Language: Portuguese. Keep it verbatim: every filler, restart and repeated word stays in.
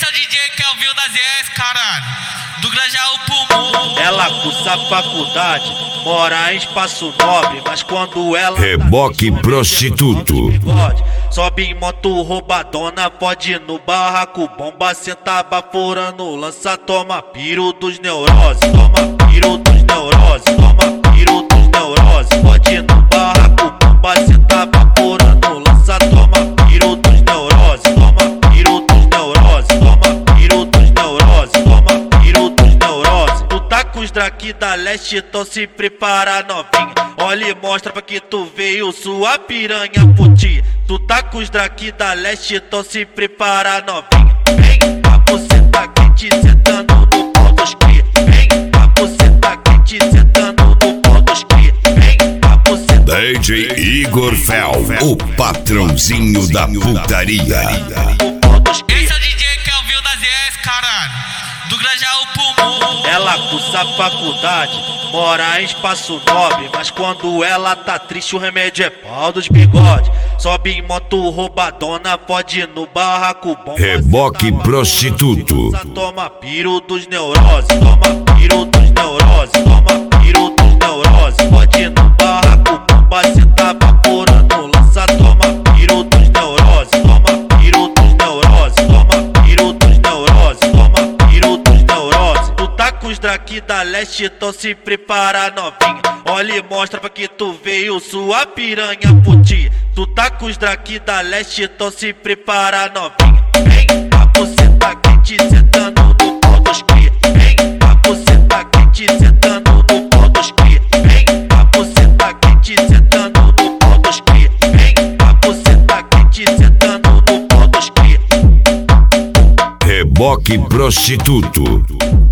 é o D J que é o Vil da Z S, caralho. Do Grajaú pro mundo. Ela cursa faculdade, mora em espaço nobre, mas quando ela Reboque tá prostituto. bigode, sobe em moto roubadona, pode no barraco, bomba, senta baforando, lança, toma piro dos neuroses, toma piro dos neuroses, toma piro dos neuroses, pode no barraco, bomba, senta baforando, lança, toma piro dos neuroses, toma piro dos neuroses, toma piro dos neuroses, toma piro dos neuroses. Tu tá com os draki da leste, então se prepara novinha, olha e mostra pra que tu veio sua piranha putinha. Tu tá com os draki da leste, então se prepara novinha. Vem, a buceta quente sentando no pau dos cria. Vem, a buceta quente sentando no pau dos cria. Vem, a buceta. D J Igor Fel, o patrãozinho da putaria. Esse é o D J que é o Vil da Z S, caralho. Do Grajaú pro mundo. Ela cursa faculdade, mora em espaço nobre, mas quando ela tá triste o remédio é pau dos bigode. Sobe em moto roubadona, pode no barraco, bomba, Reboque senta prostituto. lança, toma piro dos neuroses, toma piro dos neuroses, toma piro dos neuroses, pode no barraco, bomba, senta baforando, lança, toma piro dos neuroses, toma piro dos neuroses, toma piro dos neuroses, toma piro dos neuroses. Tu tá com os draki da leste, então se prepara novinha, olha e mostra pra que tu veio sua piranha putinha. Tu tá com os draki da leste, então se prepara novinha. Vem, a buceta quente sentando no pau dos cria. Vem, a buceta quente sentando no pau dos cria. Vem, a buceta quente sentando no pau dos cria. Vem, a buceta quente sentando no pau dos cria. Reboque prostituto.